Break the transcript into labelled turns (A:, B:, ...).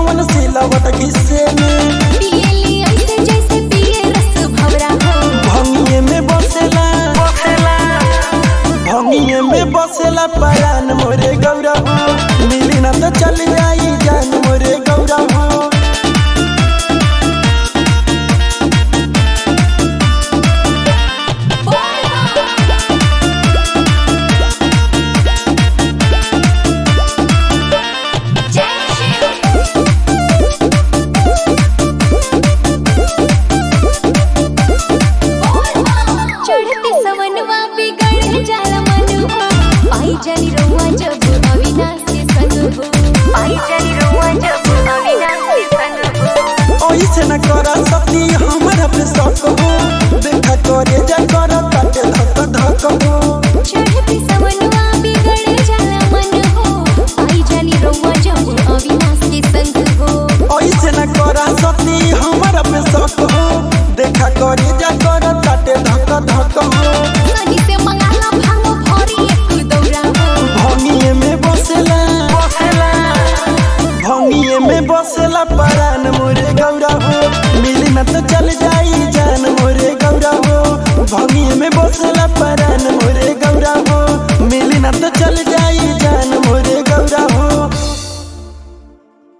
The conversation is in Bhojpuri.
A: कौन सिलावट घिसे में
B: पियली ऐसे जैसे पिए रस भवरा हो
A: भंगिए में बसेला परान मोरे गौरा हो मिली ना तो चल जाई जान मोरे गौरा हो
B: चढ़ते सवनवा बिगड़ जाला मन हो पाई जानी रउआ जब अविनाश के संग हो पाई जानी रउआ जब अविनाश के संग हो
A: ओइसे न करा सपनी हमरा पे शक हो देखा करे जा कर काटे धक धक हो
B: चढ़ते सवनवा बिगड़ जाला मन हो पाई जानी रउआ जब अविनाश के संग हो
A: ओइसे न करा सपनी हमरा पे शक हो देखा करे जा कर काटे धक धक हो
B: सही से मंगाला भांगो भरी एक दौरा हो
A: भंगिए में बसेला परान मोरे गौरा हो मिली न तो चल जाई जान मोरे गौरा हो भंगिए में बसेला परान मोरे गौरा हो मिली न तो चल जाई जान